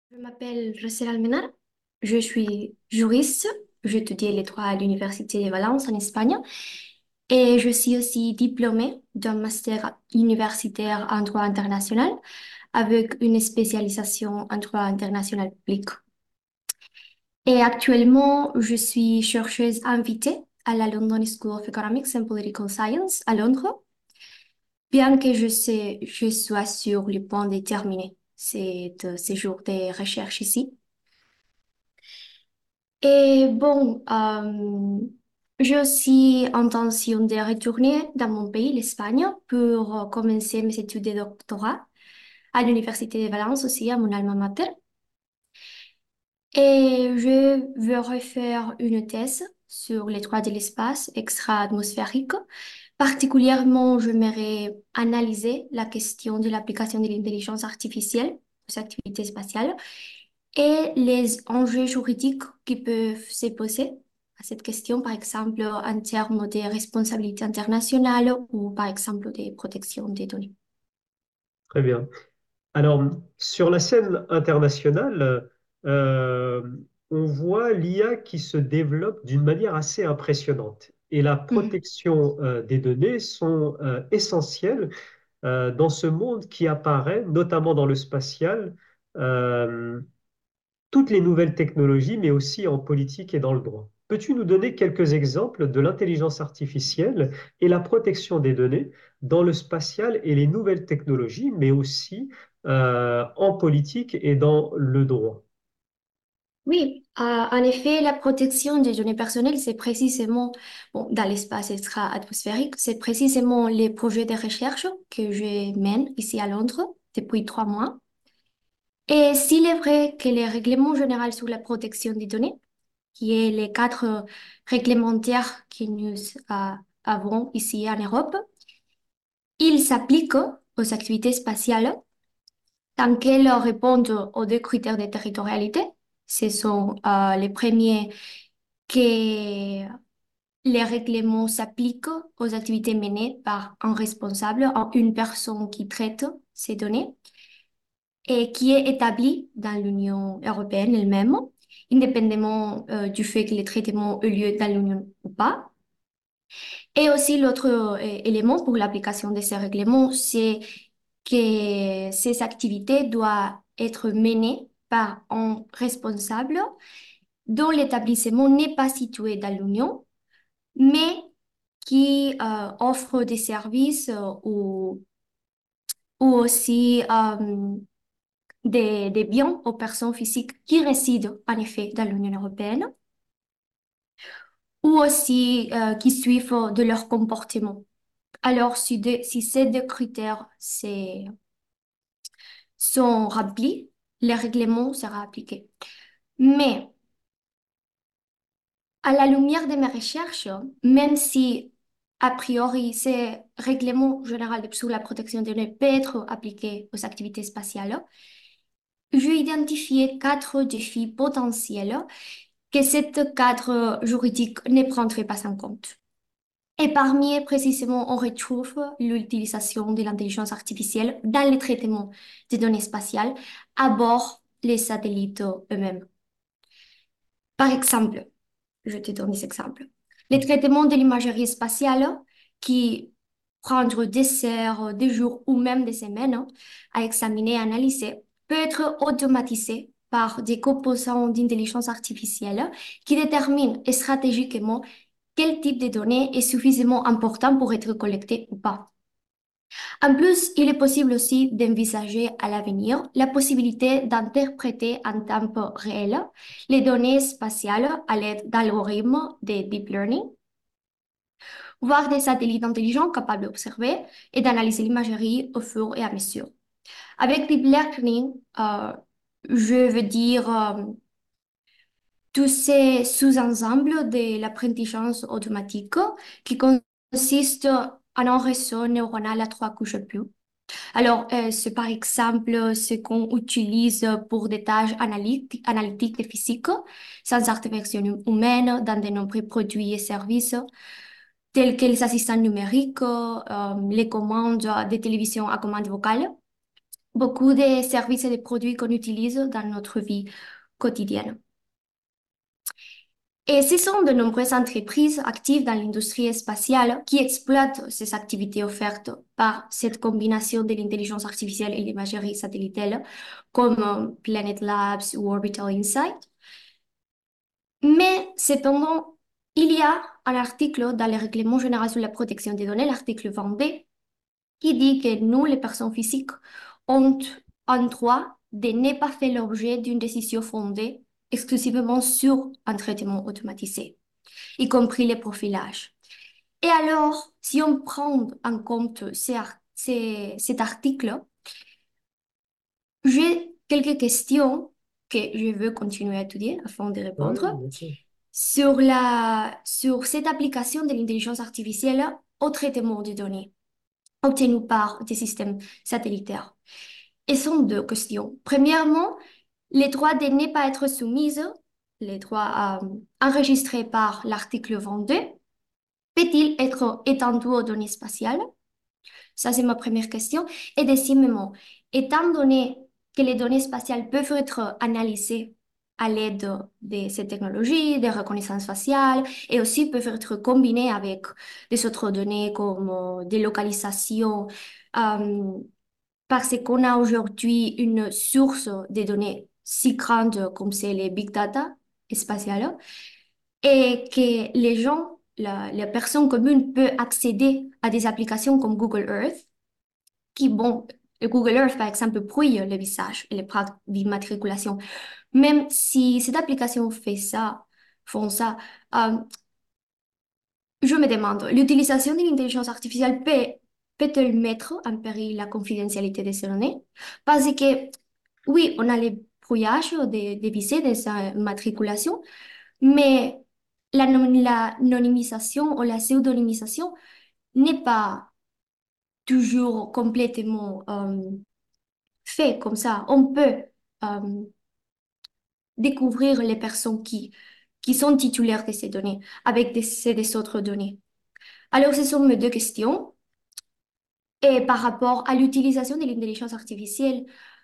Je m'appelle Rosel Almenar, je suis juriste, j'étudie les droits à l'Université de Valence en Espagne et je suis aussi diplômée d'un master universitaire en droit international avec une spécialisation en droit international public. Et actuellement, je suis chercheuse invitée à la London School of Economics and Political Science à Londres, bien que je sois sur le point de terminer ce séjour de recherche ici. Et bon, j'ai aussi intention de retourner dans mon pays, l'Espagne, pour commencer mes études de doctorat à l'Université de Valence aussi, à mon alma mater. Et je veux refaire une thèse sur les droits de l'espace extra-atmosphérique. Particulièrement, j'aimerais analyser la question de l'application de l'intelligence artificielle aux activités spatiales et les enjeux juridiques qui peuvent se poser à cette question, par exemple en termes de responsabilité internationale ou par exemple de protection des données. Très bien. Alors, sur la scène internationale, euh, on voit l'IA qui se développe d'une manière assez impressionnante. Et la Mhm. protection des données sont essentielles dans ce monde qui apparaît, notamment dans le spatial, euh, toutes les nouvelles technologies, mais aussi en politique et dans le droit. Peux-tu nous donner quelques exemples de l'intelligence artificielle et la protection des données dans le spatial et les nouvelles technologies, mais aussi en politique et dans le droit? Oui, en effet, la protection des données personnelles, c'est précisément, bon, dans l'espace extra-atmosphérique, c'est précisément les projets de recherche que je mène ici à Londres depuis 3 mois. Et s'il est vrai que les règlements généraux sur la protection des données, qui est les quatre réglementaires que nous avons ici en Europe, ils s'appliquent aux activités spatiales tant qu'elles répondent aux deux critères de territorialité. Ce sont les premiers que les règlements s'appliquent aux activités menées par un responsable, une personne qui traite ces données et qui est établie dans l'Union européenne elle-même, indépendamment du fait que les traitements aient lieu dans l'Union ou pas. Et aussi l'autre élément pour l'application de ces règlements, c'est que ces activités doivent être menées par un responsable dont l'établissement n'est pas situé dans l'Union, mais qui offre des services ou aussi des biens aux personnes physiques qui résident en effet dans l'Union européenne ou aussi qui suivent de leur comportement. Alors, si ces deux critères sont remplis, le règlement sera appliqué. Mais à la lumière de mes recherches, même si a priori ces règlements généraux sur la protection des données peuvent être appliqués aux activités spatiales, j'ai identifié 4 défis potentiels que cette cadre juridique ne prendrait pas en compte. Et parmi eux, précisément, on retrouve l'utilisation de l'intelligence artificielle dans le traitement des données spatiales à bord des satellites eux-mêmes. Par exemple, je te donne des exemples. Le traitement de l'imagerie spatiale qui prendre des heures, des jours ou même des semaines à examiner et analyser peut être automatisé par des composants d'intelligence artificielle qui déterminent stratégiquement quel type de données est suffisamment important pour être collecté ou pas. En plus, il est possible aussi d'envisager à l'avenir la possibilité d'interpréter en temps réel les données spatiales à l'aide d'algorithmes de deep learning, voire des satellites intelligents capables d'observer et d'analyser l'imagerie au fur et à mesure. Avec deep learning, je veux dire tous ces sous-ensembles de l'apprentissage automatique qui consistent en un réseau neuronal à 3 couches et plus. Alors, c'est par exemple ce qu'on utilise pour des tâches analytiques et physiques, sans intervention humaine, dans de nombreux produits et services, tels que les assistants numériques, les commandes de télévision à commande vocale. beaucoup des services et des produits qu'on utilise dans notre vie quotidienne. Et ce sont de nombreuses entreprises actives dans l'industrie spatiale qui exploitent ces activités offertes par cette combinaison de l'intelligence artificielle et l'imagerie satellitaire, comme Planet Labs ou Orbital Insight. Mais cependant, il y a un article dans le règlement général sur la protection des données, l'article 20b, qui dit que nous, les personnes physiques, ont un droit de ne pas faire l'objet d'une décision fondée exclusivement sur un traitement automatisé, y compris les profilages. Et alors, si on prend en compte cet article, j'ai quelques questions que je veux continuer à étudier afin de Ouais, répondre bien sûr. sur cette application de l'intelligence artificielle au traitement des données obtenues par des systèmes satellitaires. Et sont deux questions. Premièrement, les droits de ne pas être soumises, les droits enregistrés par l'article 22, peut-il être étendu aux données spatiales? Ça, c'est ma première question. Et deuxièmement, étant donné que les données spatiales peuvent être analysées à l'aide de ces technologies de reconnaissance faciale et aussi peuvent être combinées avec des autres données comme des localisations, euh, parce qu'on a aujourd'hui une source de données si grande comme c'est les big data spatiales et que les gens, la personne commune peut accéder à des applications comme Google Earth qui, bon, le Google Earth, par exemple, brouille le visage et les plaques d'immatriculation. Même si cette application fait ça, font ça, euh, je me demande, l'utilisation de l'intelligence artificielle peut-elle mettre en péril la confidentialité de ces données? Parce que, oui, on a les brouillages des visées, des immatriculations, mais l'anonymisation ou la pseudonymisation n'est pas toujours complètement fait comme ça. On peut euh, découvrir les personnes qui sont titulaires de ces données avec des autres données. Alors, ce sont mes deux questions. Et par rapport à l'utilisation de l'intelligence artificielle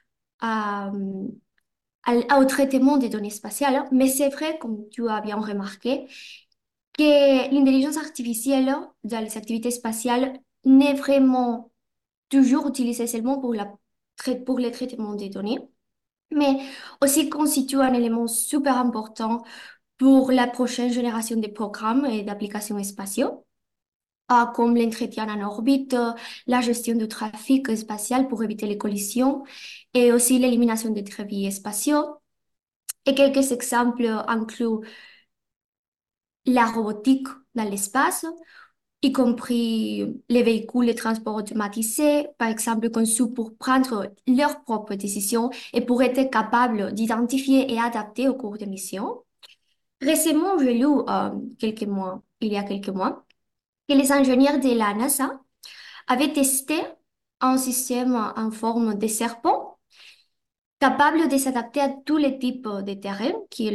au traitement des données spatiales, mais c'est vrai, comme tu as bien remarqué, que l'intelligence artificielle dans les activités spatiales n'est vraiment toujours utilisée seulement pour le traitement des données, mais aussi constitue un élément super important pour la prochaine génération de programmes et d'applications spatiaux, comme l'entretien en orbite, la gestion du trafic spatial pour éviter les collisions et aussi l'élimination des défis spatiaux. Et quelques exemples incluent la robotique dans l'espace, y compris les véhicules de transport automatisés, par exemple conçus pour prendre leurs propres décisions et pour être capables d'identifier et adapter au cours des missions. Récemment, j'ai lu il y a quelques mois, que les ingénieurs de la NASA avaient testé un système en forme de serpent capable de s'adapter à tous les types de terrains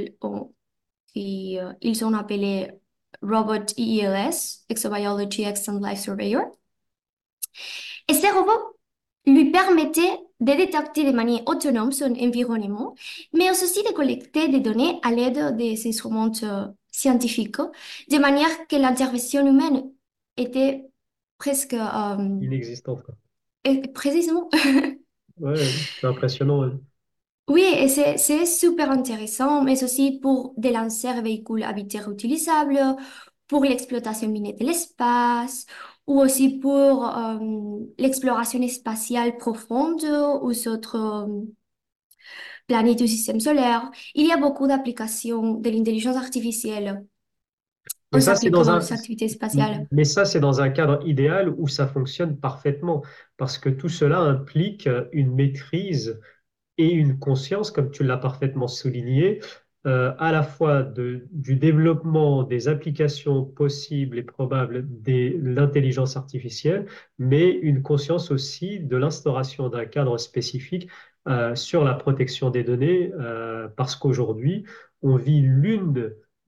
ils ont appelé Robot EELS, Exobiology Extended Life Surveyor. Et ces robots lui permettaient de détecter de manière autonome son environnement, mais aussi de collecter des données à l'aide des instruments scientifiques, de manière que l'intervention humaine était presque Inexistante, quoi. précisément. Ouais, c'est impressionnant. Ouais. Oui, et c'est super intéressant, mais aussi pour des lanceurs véhicules habités réutilisables, pour l'exploitation minière de l'espace, ou aussi pour l'exploration spatiale profonde aux autres planètes du système solaire. Il y a beaucoup d'applications de l'intelligence artificielle Mais ça, c'est dans aux activités spatiales. mais ça, c'est dans un cadre idéal où ça fonctionne parfaitement, parce que tout cela implique une maîtrise et une conscience, comme tu l'as parfaitement souligné, à la fois du développement des applications possibles et probables de l'intelligence artificielle, mais une conscience aussi de l'instauration d'un cadre spécifique sur la protection des données, parce qu'aujourd'hui, on vit l'une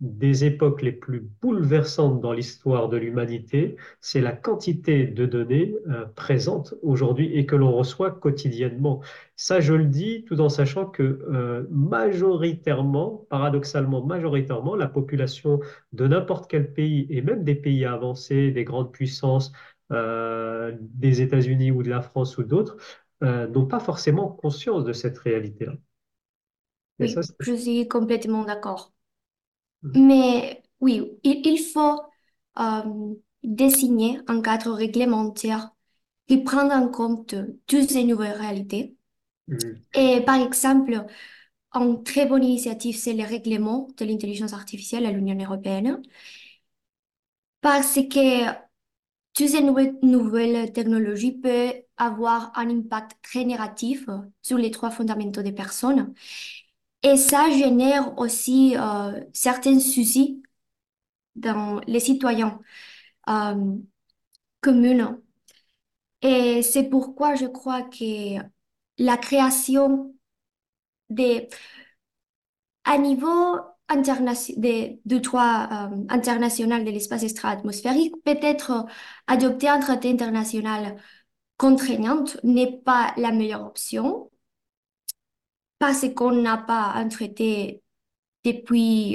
des époques les plus bouleversantes dans l'histoire de l'humanité, c'est la quantité de données présentes aujourd'hui et que l'on reçoit quotidiennement. Ça, je le dis tout en sachant que majoritairement, paradoxalement, majoritairement, la population de n'importe quel pays et même des pays avancés, des grandes puissances, des États-Unis ou de la France ou d'autres, n'ont pas forcément conscience de cette réalité-là. Et ça, Oui, c'est... je suis complètement d'accord. Mais oui, il faut désigner un cadre réglementaire qui prend en compte toutes ces nouvelles réalités. Mhm. Et par exemple, une très bonne initiative, c'est le règlement de l'intelligence artificielle à l'Union européenne, parce que toutes ces nouvelles technologies peuvent avoir un impact très négatif sur les droits fondamentaux des personnes. Et ça génère aussi certains soucis dans les citoyens euh, communs. Et c'est pourquoi je crois que la création des, à niveau de droit international de l'espace extra-atmosphérique, peut-être adopter un traité international contraignante n'est pas la meilleure option parce qu'on n'a pas un traité depuis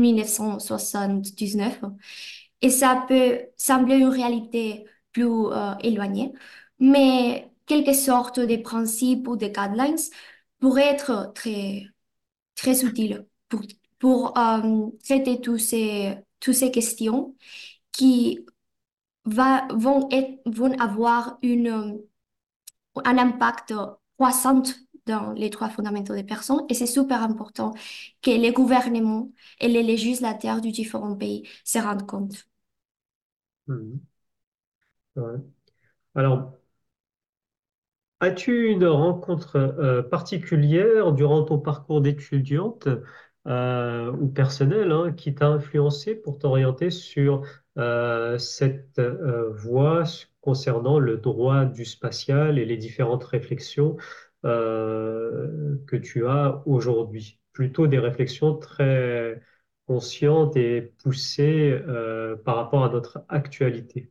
1979 et ça peut sembler une réalité plus éloignée, mais quelque sorte de principes ou de guidelines pourraient être très utiles pour traiter toutes ces questions qui vont avoir un impact croissant dans les droits fondamentaux des personnes et c'est super important que les gouvernements et les législateurs du différents pays se rendent compte. Mhm. Ouais. Alors, as-tu une rencontre particulière durant ton parcours d'étudiante ou personnelle hein, qui t'a influencé pour t'orienter sur cette voie concernant le droit du spatial et les différentes réflexions que tu as aujourd'hui? Plutôt des réflexions très conscientes et poussées par rapport à notre actualité.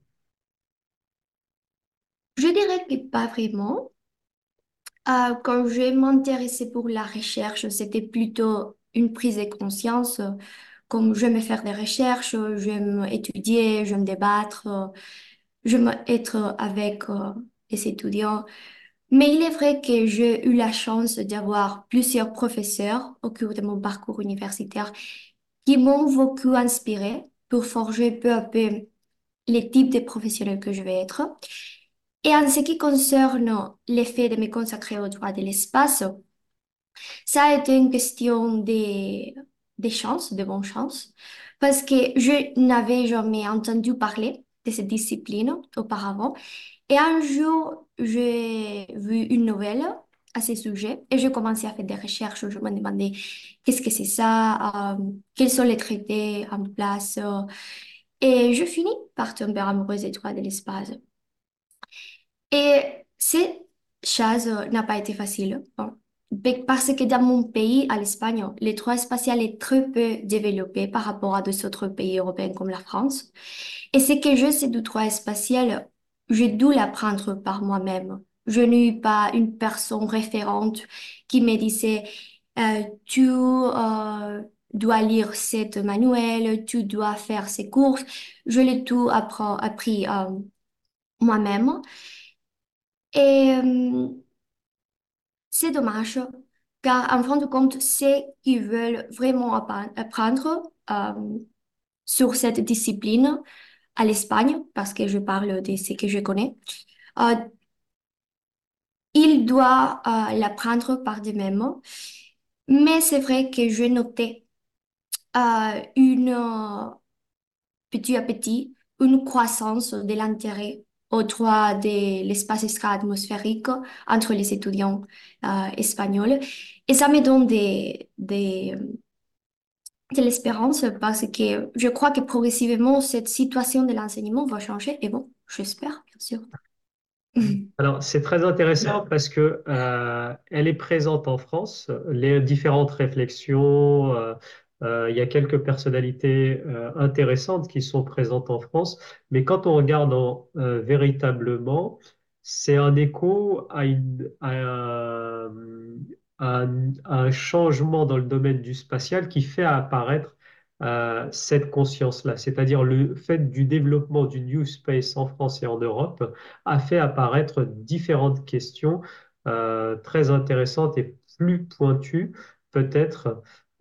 Je dirais que pas vraiment. Quand je m'intéressais pour la recherche, c'était plutôt une prise de conscience. Comme j'aime faire des recherches, j'aime étudier, j'aime débattre, j'aime être avec les étudiants. Mais il est vrai que j'ai eu la chance d'avoir plusieurs professeurs au cours de mon parcours universitaire qui m'ont beaucoup inspiré pour forger peu à peu les types de professionnels que je vais être. Et en ce qui concerne l'effet de me consacrer au droit de l'espace, ça a été une question des chances, de bonnes chances, parce que je n'avais jamais entendu parler de cette discipline auparavant. Et un jour, j'ai vu une nouvelle à ce sujet et j'ai commencé à faire des recherches. Je me demandais qu'est-ce que c'est ça, quels sont les traités en place. Et je finis par tomber amoureuse des droits de l'espace. Et cette chose n'a pas été facile. Bon. Parce que dans mon pays, à l'Espagne, le droit spatial est très peu développé par rapport à d'autres autres pays européens comme la France. Et ce que je sais du droit spatial, j'ai dû l'apprendre par moi-même. Je n'ai eu pas une personne référente qui me disait, tu dois lire cette manuel, tu dois faire ces courses. Je l'ai tout appris moi-même. Et c'est dommage, car en fin de compte, ceux qui veulent vraiment apprendre sur cette discipline à l'Espagne, parce que je parle de ce que je connais, euh, ils doivent l'apprendre par eux-mêmes. Mais c'est vrai que je notais petit à petit une croissance de l'intérêt au droit de l'espace extra-atmosphérique entre les étudiants espagnols. Et ça me donne de l'espérance parce que je crois que progressivement, cette situation de l'enseignement va changer. Et bon, j'espère, bien sûr. Alors, c'est très intéressant parce que elle est présente en France, les différentes réflexions, Il y a quelques personnalités intéressantes qui sont présentes en France, mais quand on regarde véritablement, c'est un écho à un changement dans le domaine du spatial qui fait apparaître cette conscience-là. C'est-à-dire le fait du développement du New Space en France et en Europe a fait apparaître différentes questions très intéressantes et plus pointues, peut-être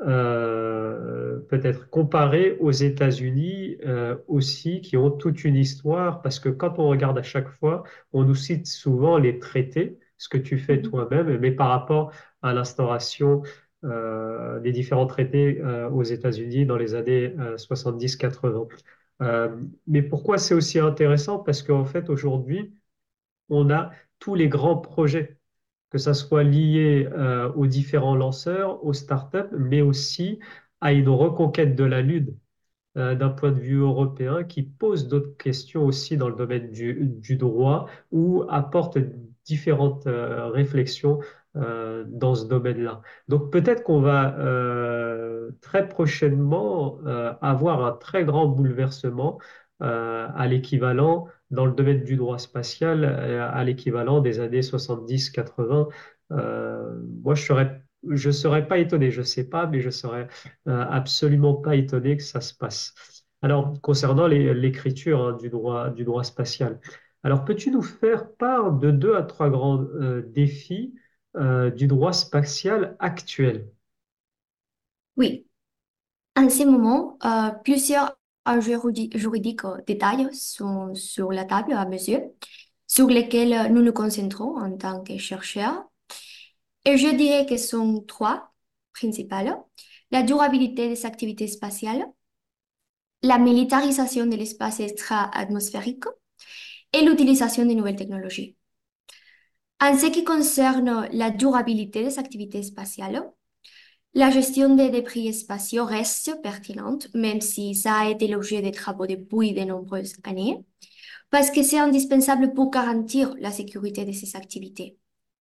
peut-être comparées aux États-Unis aussi, qui ont toute une histoire, parce que quand on regarde à chaque fois, on nous cite souvent les traités, ce que tu fais Mhm. toi-même, mais par rapport à l'instauration des différents traités aux États-Unis dans les années 70-80. Mais pourquoi c'est aussi intéressant? Parce qu'en fait, aujourd'hui, on a tous les grands projets, que ça soit lié aux différents lanceurs, aux startups, mais aussi à une reconquête de la Lune d'un point de vue européen qui pose d'autres questions aussi dans le domaine du droit ou apporte différentes réflexions dans ce domaine-là. Donc peut-être qu'on va très prochainement avoir un très grand bouleversement à l'équivalent dans le domaine du droit spatial, à l'équivalent des années 70-80. Moi, je serais pas étonné, je sais pas, mais je serais absolument pas étonné que ça se passe. Alors, concernant l'écriture hein, du droit spatial, alors peux-tu nous faire part de deux à trois grands défis du droit spatial actuel? Oui, en ce moment, plusieurs enjeux juridiques détails sont sur la table à mesure, sur lesquels nous nous concentrons en tant que chercheurs. Et je dirais que sont trois principales. La durabilité des activités spatiales, la militarisation de l'espace extra-atmosphérique et l'utilisation de nouvelles technologies. En ce qui concerne la durabilité des activités spatiales, la gestion des débris spatiaux reste pertinente, même si ça a été l'objet des travaux depuis de nombreuses années, parce que c'est indispensable pour garantir la sécurité de ces activités.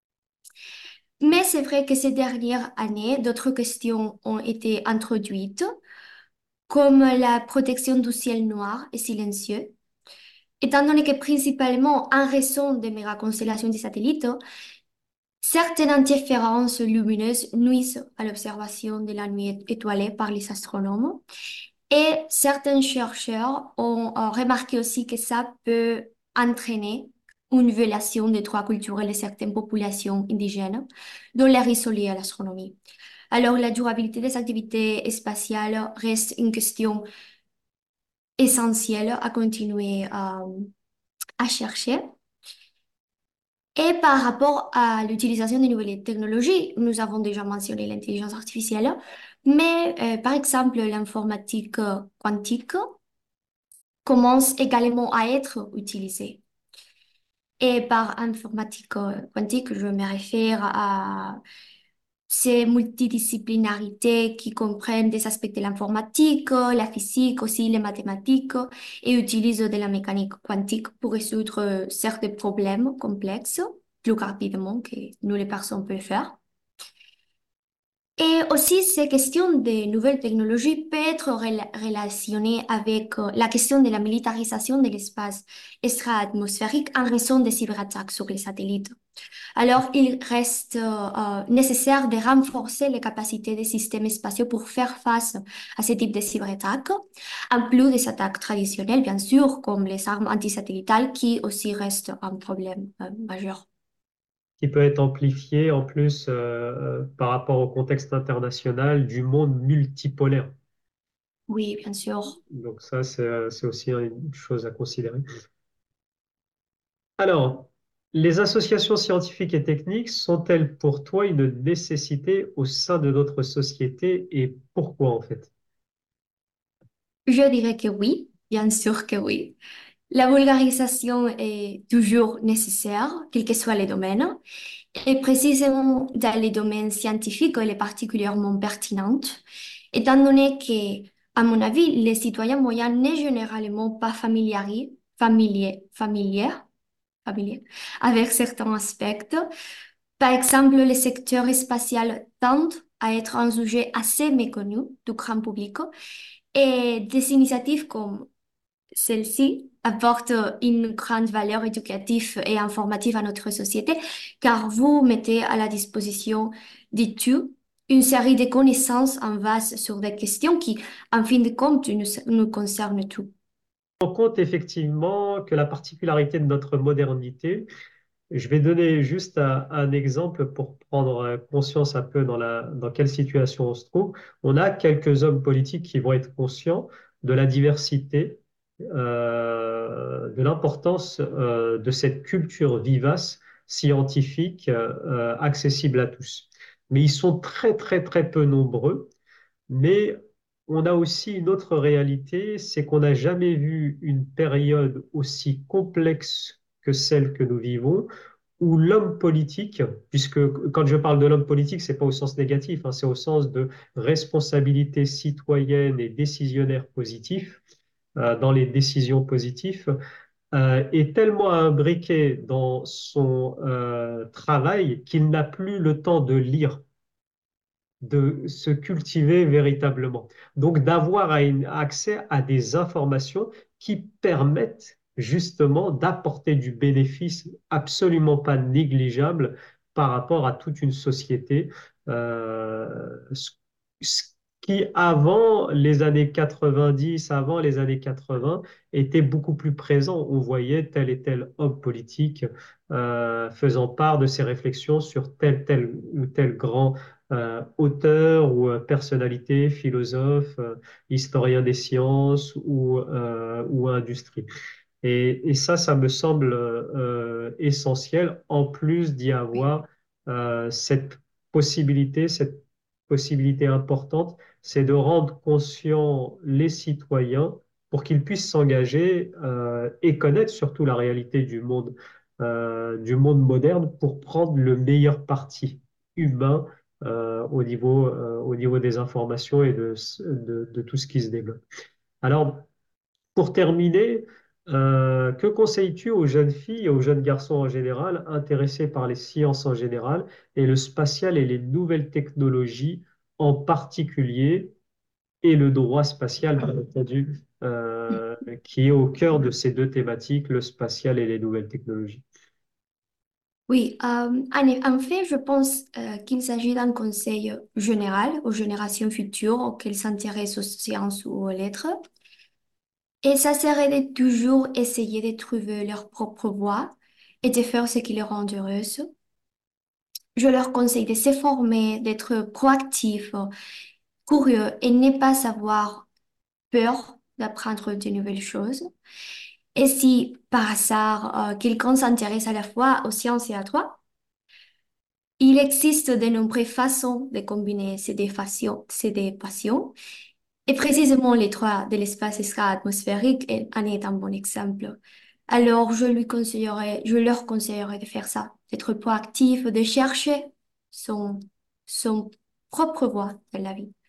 Mais c'est vrai que ces dernières années, d'autres questions ont été introduites, comme la protection du ciel noir et silencieux, étant donné que principalement en raison des mégaconstellations des satellites, certaines interférences lumineuses nuisent à l'observation de la nuit étoilée par les astronomes. Et certains chercheurs ont remarqué aussi que ça peut entraîner une violation des droits culturels de certaines populations indigènes dans l'air isolé à l'astronomie. Alors, la durabilité des activités spatiales reste une question essentielle à continuer à chercher. Et par rapport à l'utilisation des nouvelles technologies, nous avons déjà mentionné l'intelligence artificielle, mais par exemple, l'informatique quantique commence également à être utilisée. Et par informatique quantique, je me réfère à ces multidisciplinarités qui comprennent des aspects de l'informatique, la physique, aussi les mathématiques, et utilisent de la mécanique quantique pour résoudre certains problèmes complexes plus rapidement que nous les personnes peuvent faire. Et aussi, ces questions de nouvelles technologies peuvent être relationnées avec la question de la militarisation de l'espace extra-atmosphérique en raison des cyberattaques sur les satellites. Alors, il reste nécessaire de renforcer les capacités des systèmes spatiaux pour faire face à ce type de cyberattaques, en plus des attaques traditionnelles, bien sûr, comme les armes antisatellitales, qui aussi restent un problème majeur. Qui peut être amplifié en plus par rapport au contexte international du monde multipolaire. Oui, bien sûr. Donc ça, c'est aussi une chose à considérer. Alors, les associations scientifiques et techniques sont-elles pour toi une nécessité au sein de notre société et pourquoi en fait? Je dirais que oui, bien sûr que oui. La vulgarisation est toujours nécessaire, quel que soit le domaine, et précisément dans les domaines scientifiques, elle est particulièrement pertinente, étant donné que, à mon avis, les citoyens moyens n'est généralement pas familiers avec certains aspects. Par exemple, le secteur spatial tend à être un sujet assez méconnu du grand public. Et des initiatives comme celle-ci apportent une grande valeur éducative et informative à notre société, car vous mettez à la disposition de tout une série de connaissances en vase sur des questions qui, en fin de compte, nous concernent tous. On compte effectivement que la particularité de notre modernité, je vais donner juste un exemple pour prendre conscience un peu dans quelle situation on se trouve. On a quelques hommes politiques qui vont être conscients de la diversité, de l'importance de cette culture vivace, scientifique, accessible à tous. Mais ils sont très, très, très peu nombreux. Mais on a aussi une autre réalité, c'est qu'on n'a jamais vu une période aussi complexe que celle que nous vivons, où l'homme politique, puisque quand je parle de l'homme politique, c'est pas au sens négatif, hein, c'est au sens de responsabilité citoyenne et décisionnaire positif, dans les décisions positives, est tellement imbriqué dans son travail qu'il n'a plus le temps de lire, de se cultiver véritablement. Donc d'avoir accès à des informations qui permettent justement d'apporter du bénéfice absolument pas négligeable par rapport à toute une société. Ce qui, avant les années 90, avant les années 80, était beaucoup plus présent. On voyait tel et tel homme politique faisant part de ses réflexions sur tel ou tel grand auteur ou personnalité, philosophe, historien des sciences ou industrie. Et ça, ça me semble essentiel, en plus d'y Oui. avoir cette possibilité importante, c'est de rendre conscients les citoyens pour qu'ils puissent s'engager et connaître surtout la réalité du monde moderne pour prendre le meilleur parti humain au niveau des informations et de tout ce qui se développe. Alors, pour terminer, que conseilles-tu aux jeunes filles et aux jeunes garçons en général, intéressés par les sciences en général et le spatial et les nouvelles technologies en particulier, et le droit spatial, bien entendu, qui est au cœur de ces deux thématiques, le spatial et les nouvelles technologies? Oui, en fait, je pense qu'il s'agit d'un conseil général aux générations futures auxquelles s'intéressent aux sciences ou aux lettres. Et ça serait de toujours essayer de trouver leur propre voie et de faire ce qui les rend heureuses. Je leur conseille de se former, d'être proactifs, curieux et ne pas avoir peur d'apprendre de nouvelles choses. Et si par hasard quelqu'un s'intéresse à la fois aux sciences et à toi, il existe de nombreuses façons de combiner ces deux passions. Et précisément les trois de l'espace extra-atmosphérique en est un bon exemple. Alors, je leur conseillerais de faire ça, d'être proactif, de chercher son, son propre voie dans la vie.